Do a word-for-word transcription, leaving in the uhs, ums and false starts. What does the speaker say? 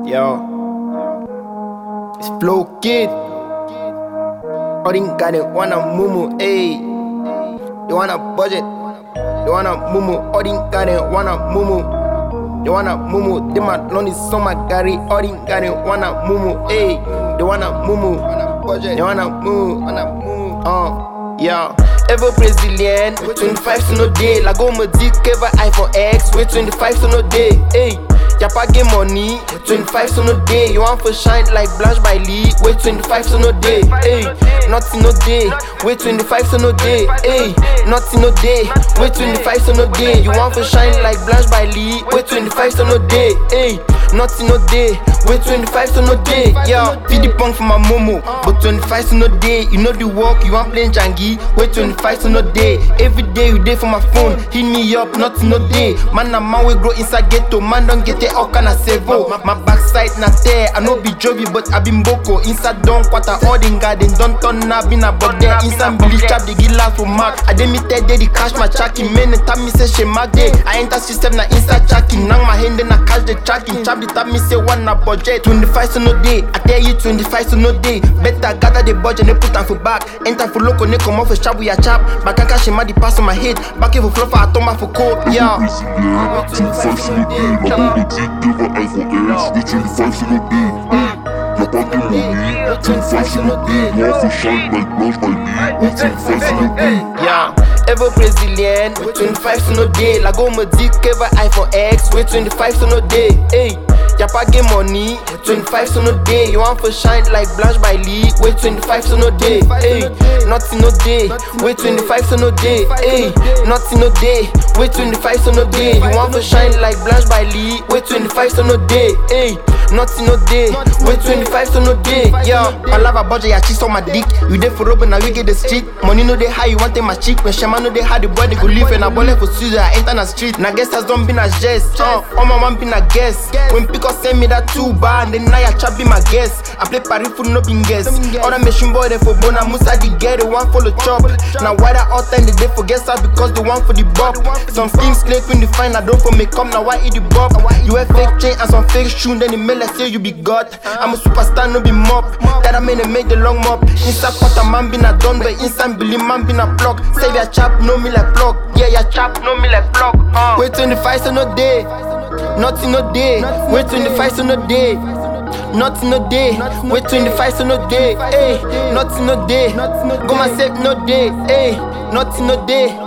Yo, it's Flow Kid. Odin got it, wanna mumu, ayy. They wanna budget, they wanna mumu. Odin got it, wanna mumu. They wanna mumu, they my lonely summer Gary. Odin got it, wanna mumu, ayy. They wanna mumu, they wanna mumu, wanna mumu. Uh, yeah. Ever Brazilian, twenty-five to no day. La go me dick, ever iPhone X, with twenty-five to no day, ayy. Y'a pas get money, twenty-five to no day. You want for shine like Blanche Bailey, wait twenty-five to no day, ayy. Nothing no day, wait twenty-five to no day, ayy. Nothing no day, wait twenty-five to no day. You want for shine like Blanche Bailey, wait twenty-five to no day, ayy. Nothing no day, wait twenty-five to no day. Yeah, feed the punk for my momo, but twenty-five to no day. You know the work, you want playing Jangi, wait twenty-five to no day. Every day you day for my phone, hit me up, nothing no day. Man a man we grow inside ghetto, man don't get it all kind of sevo. My backside not there, I know be Jovi but I been boko. Inside down quarter all in garden, don't turn up in a bug there. Inside Billy chap the gila for mark. I dey me tell they the cash my tracking, man and tell me say she mag day. I enter system na inside tracking, now my hand then I catch the tracking. Chap the tap me say one na budget, twenty-five to no day. I tell you twenty-five to no day. Better gather the budget, they put am for back. Enter for local, they come off a chap with a chap. Back and cash my the pass on my head. Back for flow for a tomba for cold, yeah. twenty-five to no day, la go me dick, give her iPhone X, with twenty-five to no day. Y'a pas de money, twenty-five to no day. You want for shine like Blanche Bailey, with twenty-five to no day. Yeah. Ever Brazilian, twenty-five to no day. La go me dick, ever iPhone X, with twenty-five to no day, ayy. Y'a pas get money, twenty-five to no day. You want for shine like Blanche Bailey, wait twenty-five to no day, ayy. Nothing no day, wait twenty-five to no day, ayy. Nothing no day, wait twenty-five to no day. You want for shine like Blanche Bailey, wait twenty-five to no day, ayy. Nothing no day, wait twenty-five to no day, yeah. I love a budget, yeah, cheese on my dick. You there for rubber, now you get the street. Money no dey high, you want take my cheek. When Shema no dey high, the boy they go live. And I ball for Susan, I enter the street. Now guess has done been a jest, uh, all my man been a guess. When Pico send me that two bar, and then now I trap be my guest. I play Paris for no been guess. Other machine boy they for Bona Musa the get the one for the chop. Now why that all time they dey forget that because the one for the bop. Some things slave when they find I don't for make come, now why eat the bop? You wear fake chain and some fake shoe, then the mail like say you be God. I'm a superstar, no be mop. That I mean they make the long mop. Inside quarter man been a done, but inside Billy man been a plug. Save your chap, know me like plug. Yeah, your chap, know me like plug. Uh. Wait twenty-five to no day. Nothing no day. Wait twenty-five to no day. Nothing no day. Wait twenty-five to no day. Hey, nothing no day. Go myself no day. Hey, nothing no day.